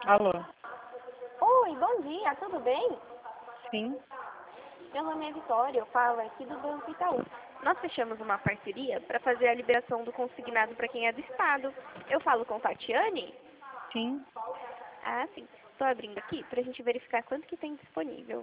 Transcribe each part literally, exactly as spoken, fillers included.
Alô? Oi, bom dia, tudo bem? Sim. Meu nome é Vitória, eu falo aqui do Banco Itaú. Nós fechamos uma parceria para fazer a liberação do consignado para quem é do Estado. Eu falo com Tatiane? Sim. Ah, sim. Estou abrindo aqui para a gente verificar quanto que tem disponível.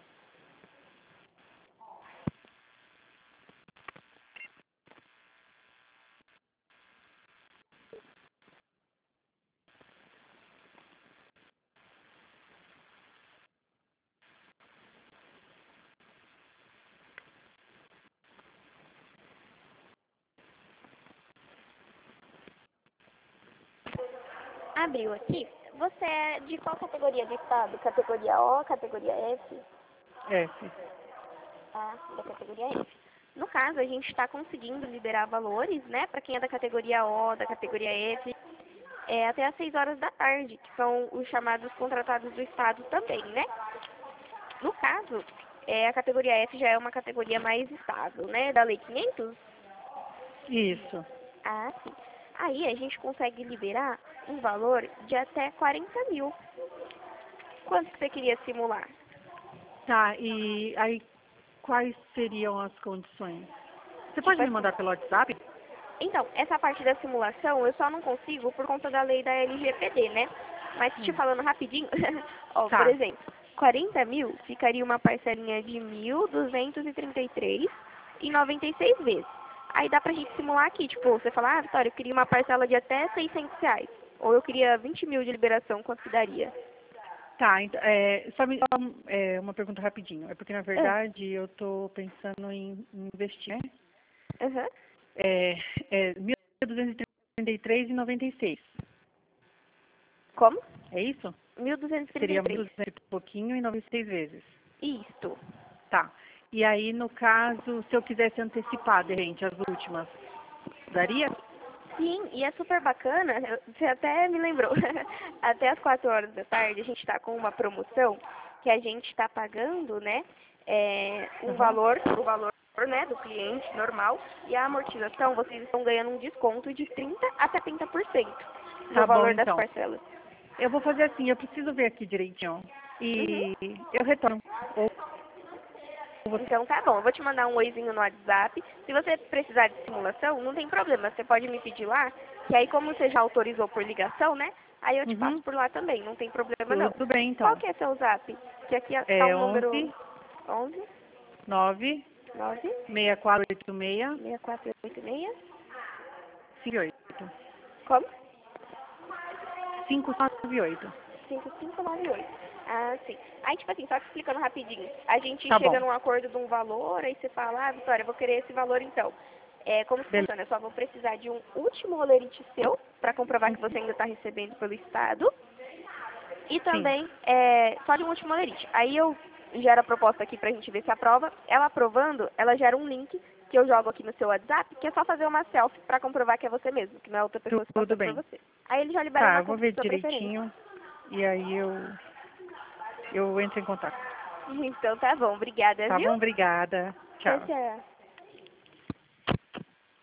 Abriu aqui. Você é de qual categoria do Estado? Categoria O, categoria F? F. Ah, da categoria F. No caso, a gente está conseguindo liberar valores, né, para quem é da categoria O, da categoria F, é, até às seis horas da tarde, que são os chamados contratados do Estado também, né? No caso, é, a categoria F já é uma categoria mais estável, né, da Lei quinhentos. Isso. Ah, sim. Aí a gente consegue liberar um valor de até quarenta mil. Quanto que você queria simular? Tá, e aí quais seriam as condições? Você pode Tipo me assim. mandar pelo WhatsApp? Então, essa parte da simulação eu só não consigo por conta da lei da L G P D, né? Mas te Hum. falando rapidinho, ó, por Tá. exemplo, quarenta mil ficaria uma parcelinha de mil duzentos e trinta e três e noventa e seis vezes. Aí dá pra gente simular aqui, tipo, você fala, ah, Vitória, eu queria uma parcela de até seiscentos reais. Ou eu queria vinte mil de liberação, quanto que daria? Tá, então, é, só me, só, é, uma pergunta rapidinho. É porque, na Ah, verdade, eu tô pensando em em investir, né? aham. É, é mil duzentos e trinta e três e noventa e seis. Como? É isso? mil duzentos e trinta e Seria três. mil e duzentos e pouquinho e noventa e seis vezes. Isto. Tá. E aí, no caso, se eu quisesse antecipar, de repente, as últimas, daria? Sim, e é super bacana, eu- você até me lembrou, até as quatro horas da tarde a gente está com uma promoção que a gente está pagando, né, é, um Aham. valor, o valor, né, do cliente normal, e a amortização vocês estão ganhando um desconto de trinta a setenta por cento no Tá bom, valor das então. parcelas. Eu vou fazer assim, eu preciso ver aqui direitinho. Uhum. E eu retorno. Ou você. Então tá bom, eu vou te mandar um oizinho no WhatsApp. Se você precisar de simulação, não tem problema, você pode me pedir lá, que aí como você já autorizou por ligação, né? Aí eu te passo Uhum. por lá também, não tem problema não. Tudo bem, Qual então. que é seu zap? Que aqui tá É um número onze, onze, nove, nove, seis quatro oito seis, seis quatro oito seis. cinco oito. Como? cinco nove oito. cinco cinco nove oito. Ah, sim. Aí, tipo assim, só te explicando rapidinho. A gente Tá chega bom. num acordo de um valor, aí você fala, ah, Vitória, eu vou querer esse valor então. É, como que Beleza. funciona? Eu só vou precisar de um último rolerite seu, para comprovar que você ainda está recebendo pelo Estado. E Sim. também, é, só de um último rolerite. Aí eu gero a proposta aqui pra gente ver se aprova. Ela aprovando, ela gera um link que eu jogo aqui no seu WhatsApp, que é só fazer uma selfie para comprovar que é você mesmo, que não é outra pessoa se Tudo passando por bem. você. Aí ele já libera Tá, na eu vou conta de ver sua preferência. direitinho. E aí eu, eu entro em contato. Então tá bom, obrigada, Tá viu? bom? Obrigada. Tchau, Tchau. tchau.